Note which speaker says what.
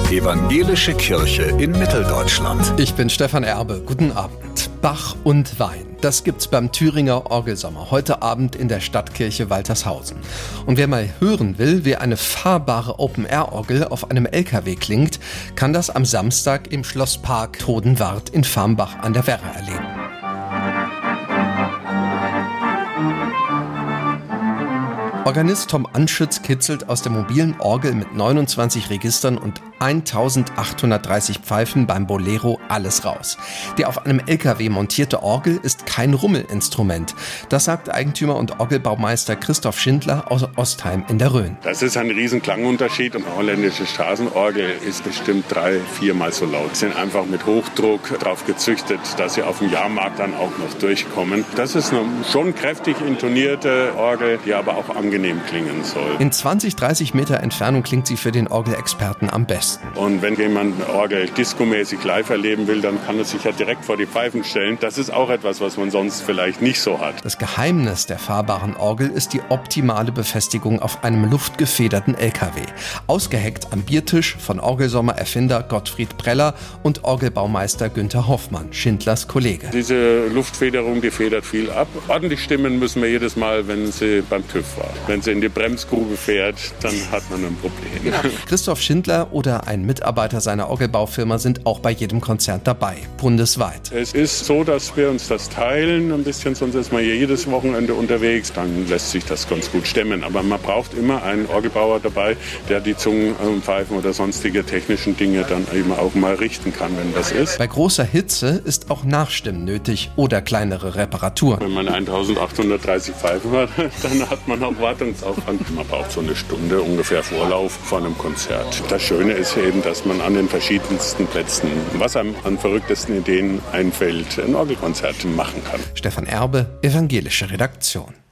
Speaker 1: Evangelische Kirche in Mitteldeutschland.
Speaker 2: Ich bin Stefan Erbe. Guten Abend. Bach und Wein, das gibt's beim Thüringer Orgelsommer heute Abend in der Stadtkirche Waltershausen. Und wer mal hören will, wie eine fahrbare Open-Air-Orgel auf einem LKW klingt, kann das am Samstag im Schlosspark Todenwart in Farmbach an der Werra erleben. Organist Tom Anschütz kitzelt aus der mobilen Orgel mit 29 Registern und 1830 Pfeifen beim Bolero alles raus. Die auf einem LKW montierte Orgel ist kein Rummelinstrument. Das sagt Eigentümer und Orgelbaumeister Christoph Schindler aus Ostheim in der Rhön.
Speaker 3: Das ist ein riesen Klangunterschied und eine holländische Straßenorgel ist bestimmt 3-4 Mal so laut. Sie sind einfach mit Hochdruck darauf gezüchtet, dass sie auf dem Jahrmarkt dann auch noch durchkommen. Das ist eine schon kräftig intonierte Orgel, die aber auch angenehm klingen soll.
Speaker 2: In 20-30 Meter Entfernung klingt sie für den Orgelexperten am besten.
Speaker 3: Und wenn jemand eine Orgel diskomäßig live erleben will, dann kann er sich ja direkt vor die Pfeifen stellen. Das ist auch etwas, was man sonst vielleicht nicht so hat.
Speaker 2: Das Geheimnis der fahrbaren Orgel ist die optimale Befestigung auf einem luftgefederten LKW. Ausgeheckt am Biertisch von Orgelsommer-Erfinder Gottfried Preller und Orgelbaumeister Günther Hoffmann, Schindlers Kollege.
Speaker 3: Diese Luftfederung, die federt viel ab. Ordentlich stimmen müssen wir jedes Mal, wenn sie beim TÜV war. Wenn sie in die Bremsgrube fährt, dann hat man ein Problem.
Speaker 2: Ja. Christoph Schindler oder ein Mitarbeiter seiner Orgelbaufirma sind auch bei jedem Konzert dabei, bundesweit.
Speaker 3: Es ist so, dass wir uns das teilen ein bisschen, sonst ist man hier jedes Wochenende unterwegs. Dann lässt sich das ganz gut stemmen. Aber man braucht immer einen Orgelbauer dabei, der die Zungenpfeifen oder sonstige technischen Dinge dann eben auch mal richten kann, wenn das ist.
Speaker 2: Bei großer Hitze ist auch Nachstimmen nötig oder kleinere Reparaturen.
Speaker 3: Wenn man 1830 Pfeifen hat, dann hat man auch Wartungsaufwand. Man braucht so eine Stunde ungefähr Vorlauf vor einem Konzert. Das Schöne ist eben, dass man an den verschiedensten Plätzen, was einem an verrücktesten Ideen einfällt, ein Orgelkonzert machen kann.
Speaker 2: Stefan Erbe, Evangelische Redaktion.